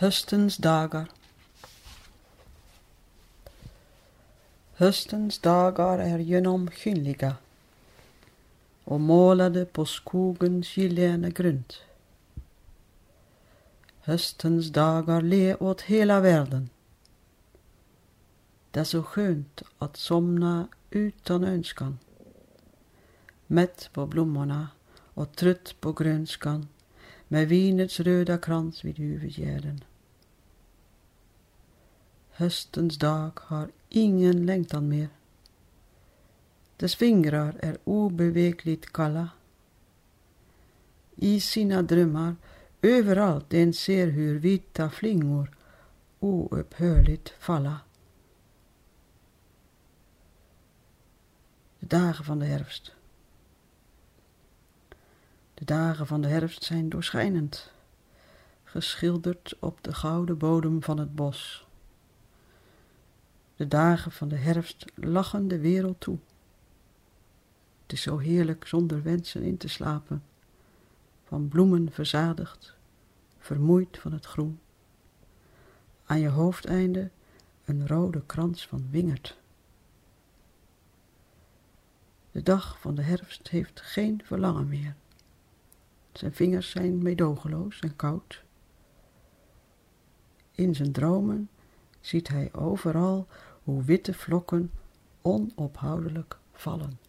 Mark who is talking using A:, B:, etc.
A: Höstens dagar. Höstens dagar är genomskinliga och målade på skogens gyllene grund. Höstens dagar le åt hela världen. Det är så skönt att somna utan önskan, mätt på blommorna och trött på grönskan, med vinets röda krans vid huvudgärden. Höstens dag har ingen längtan mer. Dess fingrar är obevekligt kalla. I sina drömmar överallt den ser hur vita flingor oupphörligt falla. De dagen van de herfst. De dagen van de herfst zijn doorschijnend, geschilderd op de gouden bodem van het bos. De dagen van de herfst lachen de wereld toe. Het is zo heerlijk zonder wensen in te slapen, van bloemen verzadigd, vermoeid van het groen. Aan je hoofdeinde een rode krans van wingerd. De dag van de herfst heeft geen verlangen meer. Zijn vingers zijn meedogenloos en koud. In zijn dromen ziet hij overal hoe witte vlokken onophoudelijk vallen.